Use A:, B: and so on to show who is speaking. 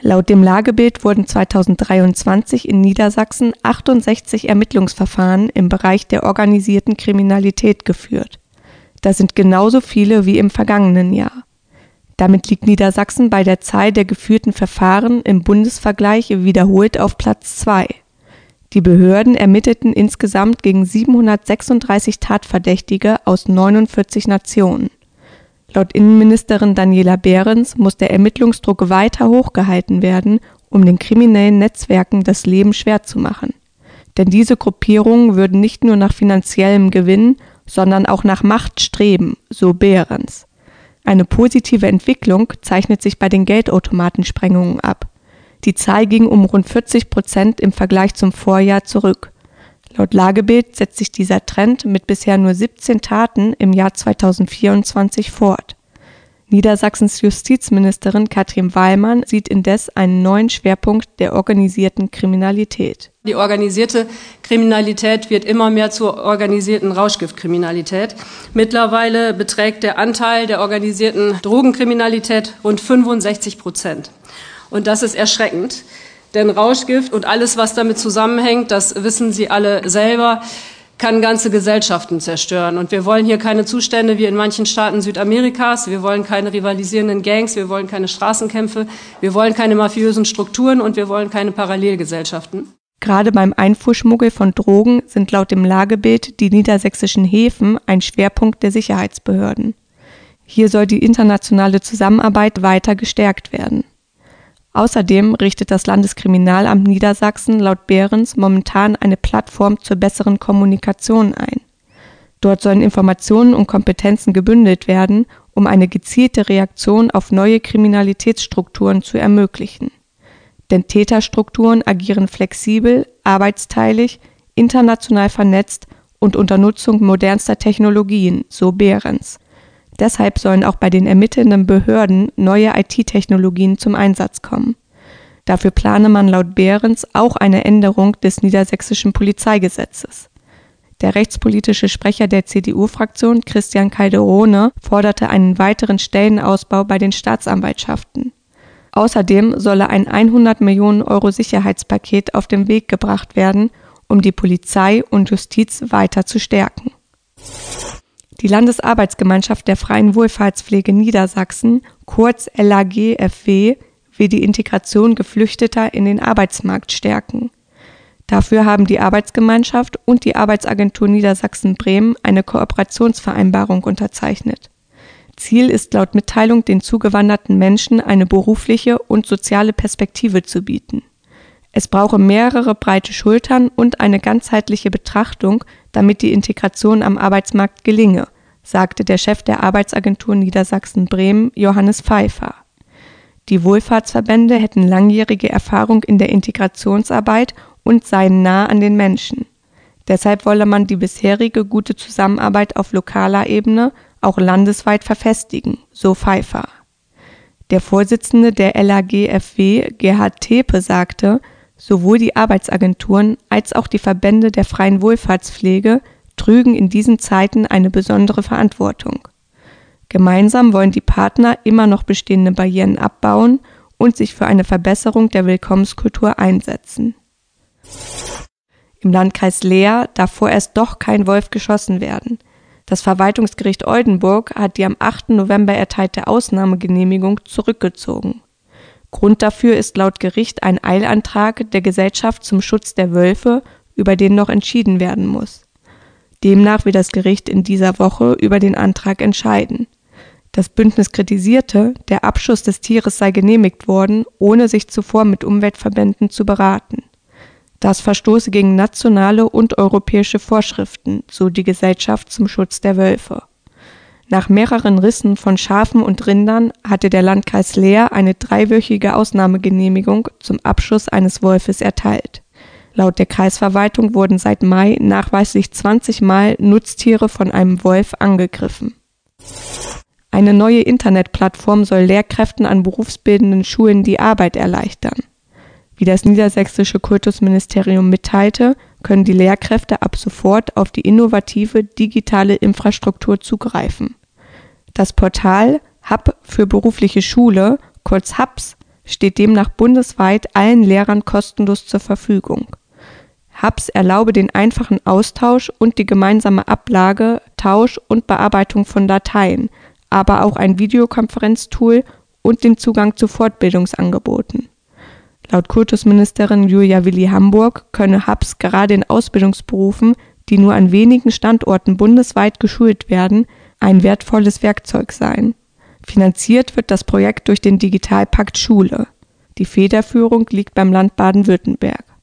A: Laut dem Lagebild wurden 2023 in Niedersachsen 68 Ermittlungsverfahren im Bereich der organisierten Kriminalität geführt. Das sind genauso viele wie im vergangenen Jahr. Damit liegt Niedersachsen bei der Zahl der geführten Verfahren im Bundesvergleich wiederholt auf Platz 2. Die Behörden ermittelten insgesamt gegen 736 Tatverdächtige aus 49 Nationen. Laut Innenministerin Daniela Behrens muss der Ermittlungsdruck weiter hochgehalten werden, um den kriminellen Netzwerken das Leben schwer zu machen. Denn diese Gruppierungen würden nicht nur nach finanziellem Gewinn, sondern auch nach Macht streben, so Behrens. Eine positive Entwicklung zeichnet sich bei den Geldautomatensprengungen ab. Die Zahl ging um rund 40% im Vergleich zum Vorjahr zurück. Laut Lagebild setzt sich dieser Trend mit bisher nur 17 Taten im Jahr 2024 fort. Niedersachsens Justizministerin Katrin Wallmann sieht indes einen neuen Schwerpunkt der organisierten Kriminalität.
B: Die organisierte Kriminalität wird immer mehr zur organisierten Rauschgiftkriminalität. Mittlerweile beträgt der Anteil der organisierten Drogenkriminalität rund 65%. Und das ist erschreckend. Denn Rauschgift und alles, was damit zusammenhängt, das wissen Sie alle selber, kann ganze Gesellschaften zerstören. Und wir wollen hier keine Zustände wie in manchen Staaten Südamerikas. Wir wollen keine rivalisierenden Gangs, wir wollen keine Straßenkämpfe, wir wollen keine mafiösen Strukturen und wir wollen keine Parallelgesellschaften.
A: Gerade beim Einfuhrschmuggel von Drogen sind laut dem Lagebild die niedersächsischen Häfen ein Schwerpunkt der Sicherheitsbehörden. Hier soll die internationale Zusammenarbeit weiter gestärkt werden. Außerdem richtet das Landeskriminalamt Niedersachsen laut Behrens momentan eine Plattform zur besseren Kommunikation ein. Dort sollen Informationen und Kompetenzen gebündelt werden, um eine gezielte Reaktion auf neue Kriminalitätsstrukturen zu ermöglichen. Denn Täterstrukturen agieren flexibel, arbeitsteilig, international vernetzt und unter Nutzung modernster Technologien, so Behrens. Deshalb sollen auch bei den ermittelnden Behörden neue IT-Technologien zum Einsatz kommen. Dafür plane man laut Behrens auch eine Änderung des niedersächsischen Polizeigesetzes. Der rechtspolitische Sprecher der CDU-Fraktion, Christian Calderone, forderte einen weiteren Stellenausbau bei den Staatsanwaltschaften. Außerdem solle ein 100 Millionen Euro Sicherheitspaket auf den Weg gebracht werden, um die Polizei und Justiz weiter zu stärken. Die Landesarbeitsgemeinschaft der Freien Wohlfahrtspflege Niedersachsen, kurz LAG-FW, will die Integration Geflüchteter in den Arbeitsmarkt stärken. Dafür haben die Arbeitsgemeinschaft und die Arbeitsagentur Niedersachsen-Bremen eine Kooperationsvereinbarung unterzeichnet. Ziel ist laut Mitteilung, den zugewanderten Menschen eine berufliche und soziale Perspektive zu bieten. Es brauche mehrere breite Schultern und eine ganzheitliche Betrachtung, damit die Integration am Arbeitsmarkt gelinge, sagte der Chef der Arbeitsagentur Niedersachsen-Bremen, Johannes Pfeiffer. Die Wohlfahrtsverbände hätten langjährige Erfahrung in der Integrationsarbeit und seien nah an den Menschen. Deshalb wolle man die bisherige gute Zusammenarbeit auf lokaler Ebene auch landesweit verfestigen, so Pfeiffer. Der Vorsitzende der LAG-FW, Gerhard Tepe, sagte, sowohl die Arbeitsagenturen als auch die Verbände der freien Wohlfahrtspflege trügen in diesen Zeiten eine besondere Verantwortung. Gemeinsam wollen die Partner immer noch bestehende Barrieren abbauen und sich für eine Verbesserung der Willkommenskultur einsetzen. Im Landkreis Leer darf vorerst doch kein Wolf geschossen werden. Das Verwaltungsgericht Oldenburg hat die am 8. November erteilte Ausnahmegenehmigung zurückgezogen. Grund dafür ist laut Gericht ein Eilantrag der Gesellschaft zum Schutz der Wölfe, über den noch entschieden werden muss. Demnach wird das Gericht in dieser Woche über den Antrag entscheiden. Das Bündnis kritisierte, der Abschuss des Tieres sei genehmigt worden, ohne sich zuvor mit Umweltverbänden zu beraten. Das verstoße gegen nationale und europäische Vorschriften, so die Gesellschaft zum Schutz der Wölfe. Nach mehreren Rissen von Schafen und Rindern hatte der Landkreis Leer eine 3-wöchige Ausnahmegenehmigung zum Abschuss eines Wolfes erteilt. Laut der Kreisverwaltung wurden seit Mai nachweislich 20 Mal Nutztiere von einem Wolf angegriffen. Eine neue Internetplattform soll Lehrkräften an berufsbildenden Schulen die Arbeit erleichtern. Wie das niedersächsische Kultusministerium mitteilte, können die Lehrkräfte ab sofort auf die innovative digitale Infrastruktur zugreifen. Das Portal Hub für berufliche Schule, kurz HAPS, steht demnach bundesweit allen Lehrern kostenlos zur Verfügung. HABS erlaube den einfachen Austausch und die gemeinsame Ablage, Tausch und Bearbeitung von Dateien, aber auch ein Videokonferenztool und den Zugang zu Fortbildungsangeboten. Laut Kultusministerin Julia Willi-Hamburg könne HABS gerade in Ausbildungsberufen, die nur an wenigen Standorten bundesweit geschult werden, ein wertvolles Werkzeug sein. Finanziert wird das Projekt durch den Digitalpakt Schule. Die Federführung liegt beim Land Baden-Württemberg.